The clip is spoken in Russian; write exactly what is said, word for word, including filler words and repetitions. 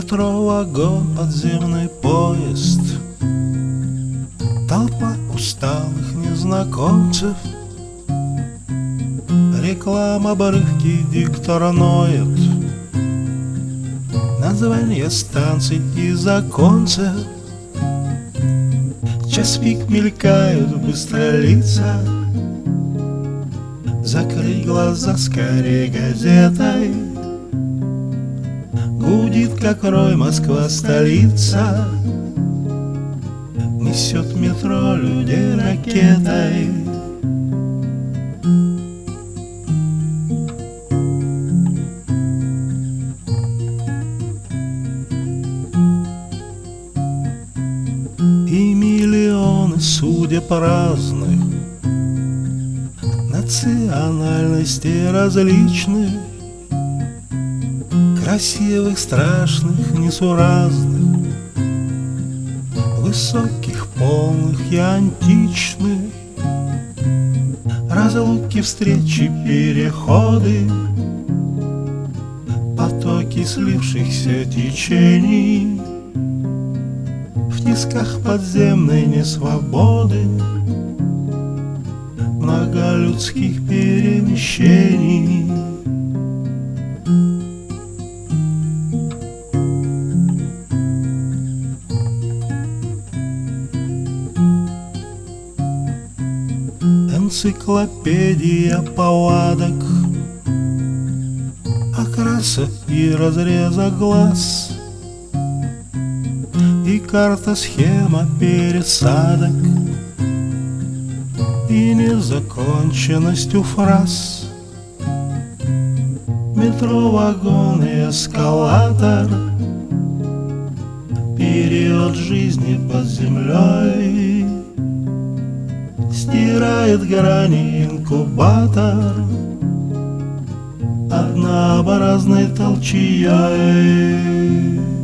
Метро, вагон, подземный поезд, толпа усталых незнакомцев, реклама, обрывки, диктор ноет, названия станций и законцев. Час пик мелькают быстро лица, закрыть глаза скорее газетой. Гудит, как рой, Москва, столица, несет метро людей ракетой. И миллионы судеб разных, национальностей различных, красивых, страшных, несуразных, высоких, полных и античных, разлуки, встречи, переходы, потоки слившихся течений, в тисках подземной несвободы, много людских перемещений. Энциклопедия повадок, окраса и разреза глаз, и карта-схема пересадок, и незаконченностью фраз. Метро, вагон и эскалатор, период жизни под землей, стирает грани инкубатор однообразной толчьей.